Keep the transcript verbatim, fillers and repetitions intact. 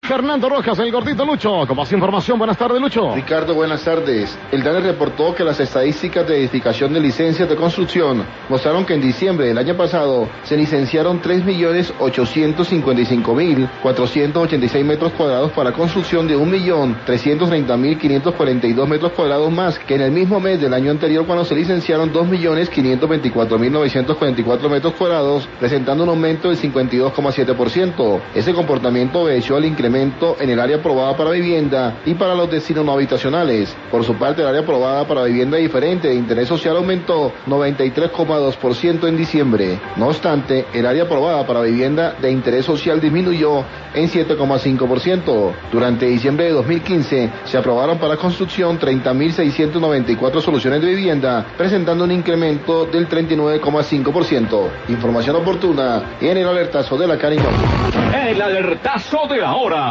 Fernando Rojas, el gordito Lucho. Con más información, buenas tardes, Lucho. Ricardo, buenas tardes. El DANE reportó que las estadísticas de edificación de licencias de construcción mostraron que en diciembre del año pasado se licenciaron tres millones ochocientos cincuenta y cinco mil cuatrocientos ochenta y seis metros cuadrados para construcción de un millón trescientos treinta mil quinientos cuarenta y dos metros cuadrados más que en el mismo mes del año anterior, cuando se licenciaron dos millones quinientos veinticuatro mil novecientos cuarenta y cuatro metros cuadrados, presentando un aumento del cincuenta y dos coma siete por ciento. Ese comportamiento obedeció al incremento en el área aprobada para vivienda y para los destinos no habitacionales. Por su parte, el área aprobada para vivienda diferente de interés social aumentó noventa y tres coma dos por ciento en diciembre. No obstante, el área aprobada para vivienda de interés social disminuyó en siete coma cinco por ciento. Durante diciembre de dos mil quince se aprobaron para construcción treinta mil seiscientos noventa y cuatro soluciones de vivienda, presentando un incremento del treinta y nueve coma cinco por ciento. Información oportuna y en el alertazo de la Cari. El alertazo de la hora.